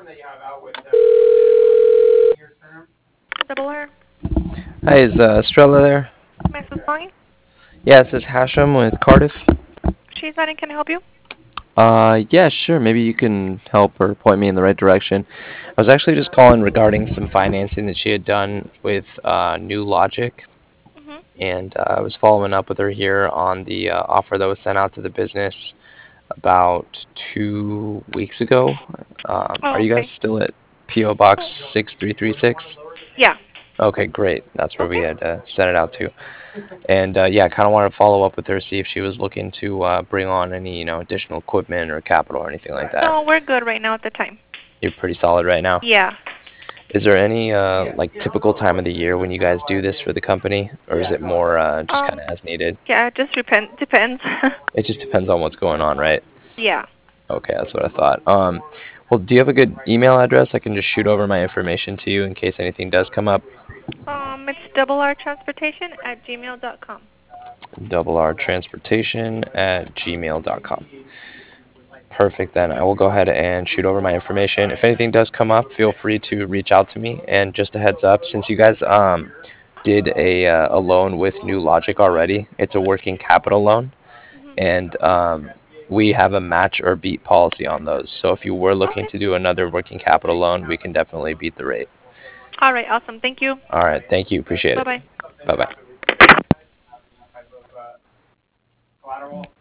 Double R. Hi, is Estrella there? Mrs. calling? Yeah, this is Hashem with Cardiff. She's not in. Can I help you? Yeah, sure. Maybe you can help or point me in the right direction. I was actually just calling regarding some financing that she had done with New Logic, Mm-hmm. and I was following up with her here on the offer that was sent out to the business about 2 weeks ago. Are Oh, you guys okay. still at PO Box 6336? Yeah. Okay, great. That's where we Okay. had sent it out to. And yeah, kind of wanted to follow up with her, see if she was looking to bring on any, additional equipment or capital or anything like that. No, we're good right now at the time. You're pretty solid right now. Yeah. Is there any like typical time of the year when you guys do this for the company, or is it more just kind Um. of as needed? Yeah. It just depends. It just depends on what's going on, right? Yeah. Okay, that's what I thought. Well, do you have a good email address? I can just shoot over my information to you in case anything does come up. It's double R transportation at gmail.com. Double R Transportation at gmail.com. Perfect. Then I will go ahead and shoot over my information. If anything does come up, feel free to reach out to me. And just a heads up, since you guys did a loan with New Logic already, it's a working capital loan, Mm-hmm. and we have a match or beat policy on those. So if you were looking Okay. to do another working capital loan, we can definitely beat the rate. All right. Awesome. Thank you. All right. Thank you. Appreciate Bye it. bye. Bye bye.